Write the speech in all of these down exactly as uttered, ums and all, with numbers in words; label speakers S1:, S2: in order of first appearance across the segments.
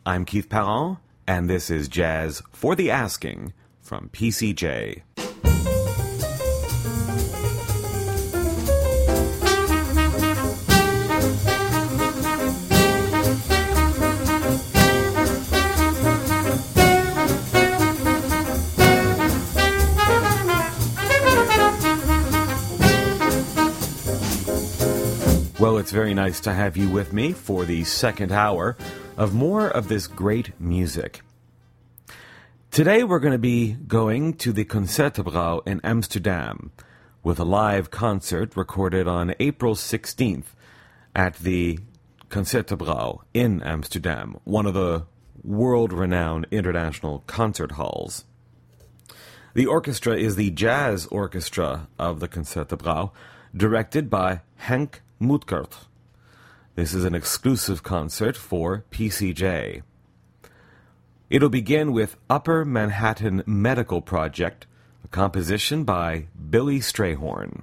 S1: I'm Keith Parent, and this is Jazz for the Asking from P C J. Well, it's very nice to have you with me for the second hour of more of this great music. Today we're going to be going to the Concertgebouw in Amsterdam with a live concert recorded on April sixteenth at the Concertgebouw in Amsterdam, one of the world-renowned international concert halls. The orchestra is the Jazz Orchestra of the Concertgebouw, directed by Henk Moetkert. This is an exclusive concert for P C J. It'll begin with Upper Manhattan Medical Project, a composition by Billy Strayhorn.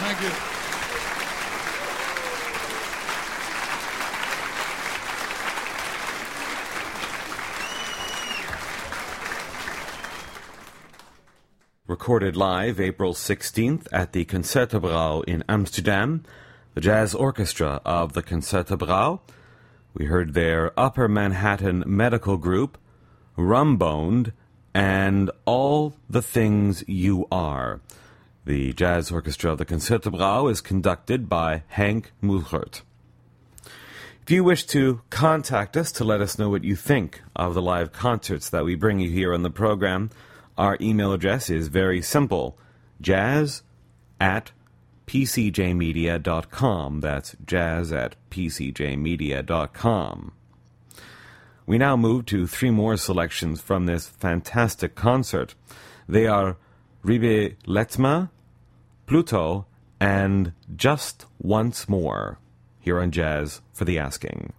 S2: Thank you.
S1: Recorded live April sixteenth at the Concertgebouw in Amsterdam, the jazz orchestra of the Concertgebouw. We heard their Upper Manhattan Medical Group, Rumboned, and All the Things You Are. The jazz orchestra of the Concertgebouw is conducted by Henk Mulgert. If you wish to contact us to let us know what you think of the live concerts that we bring you here on the program, our email address is very simple, jazz at p c j media dot com. That's jazz at p c j media dot com. We now move to three more selections from this fantastic concert. They are Ribe Letma, Pluto, and Just Once More, here on Jazz for the Asking.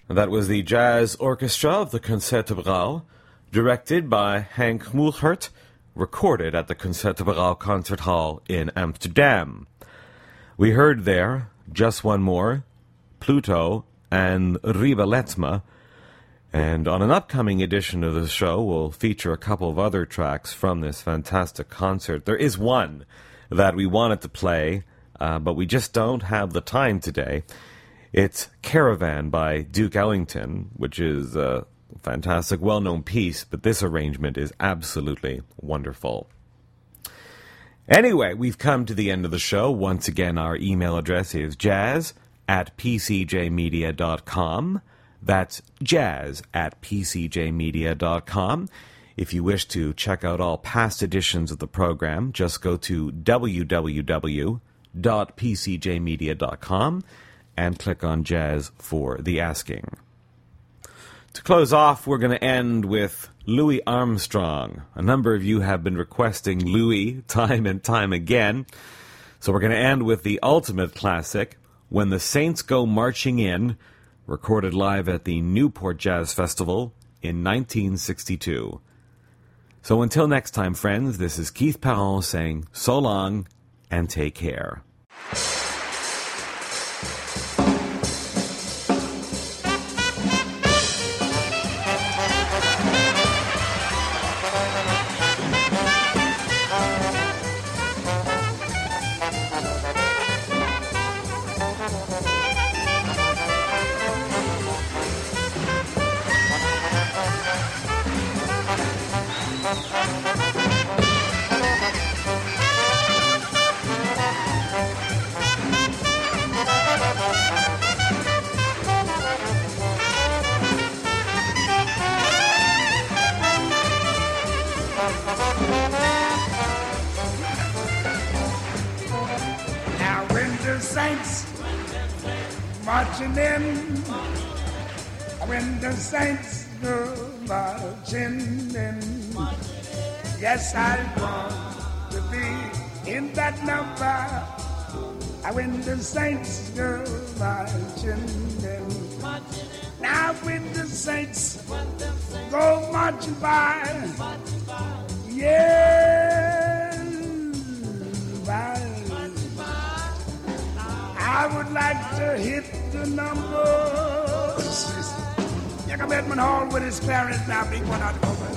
S1: That was the jazz orchestra of the Concertgebouw, directed by Hank Mulhert, recorded at the Concertgebouw Concert Hall in Amsterdam. We heard there Just One More, Pluto, and Riba Letsma, and on an upcoming edition of the show, we'll feature a couple of other tracks from this fantastic concert. There is one that we wanted to play, uh, but we just don't have the time today. It's Caravan by Duke Ellington, which is a fantastic, well-known piece, but this arrangement is absolutely wonderful. Anyway, we've come to the end of the show. Once again, our email address is jazz at p c j media dot com. That's jazz at p c j media dot com. If you wish to check out all past editions of the program, just go to w w w dot p c j media dot com and click on Jazz for the asking. To close off, we're going to end with Louis Armstrong. A number of you have been requesting Louis time and time again, so we're going to end with the ultimate classic, When the Saints Go Marching In, recorded live at the Newport Jazz Festival in nineteen sixty-two. So until next time, friends, this is Keith Parent saying so long and take care.
S2: Marching in, when the saints go marching in. Yes, I want to be in that number. When the saints go marching in. Now when the saints go marching by, yes, by. I would like to hit the numbers. You come Edmund Hall with his parents now, big one out of over.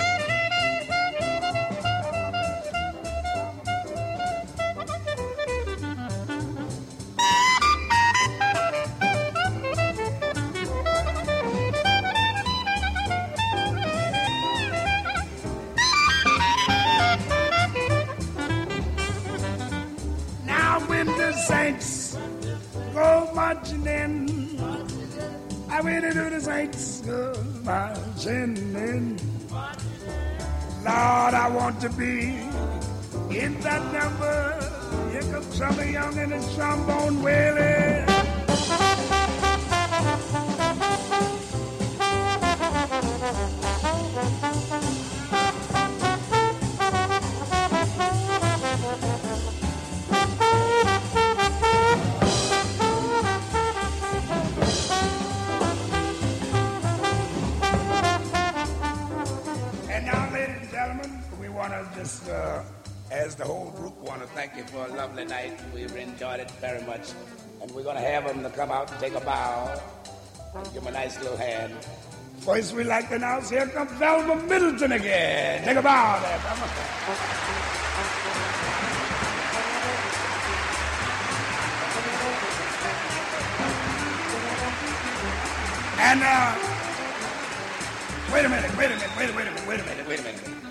S2: Now when the saints go marching in, I went into the saints go marching in. Lord, I want to be in that number. Here comes Trummy Young and his trombone wailing. Just, uh, as the whole group, want to thank you for a lovely night. We've enjoyed it very much. And we're going to have them to come out and take a bow and give them a nice little hand. First, we'd like to announce, here comes Velma Middleton again. Take a bow there, Velma. And, uh, wait a minute, wait a minute, wait a minute, wait a minute, wait a minute.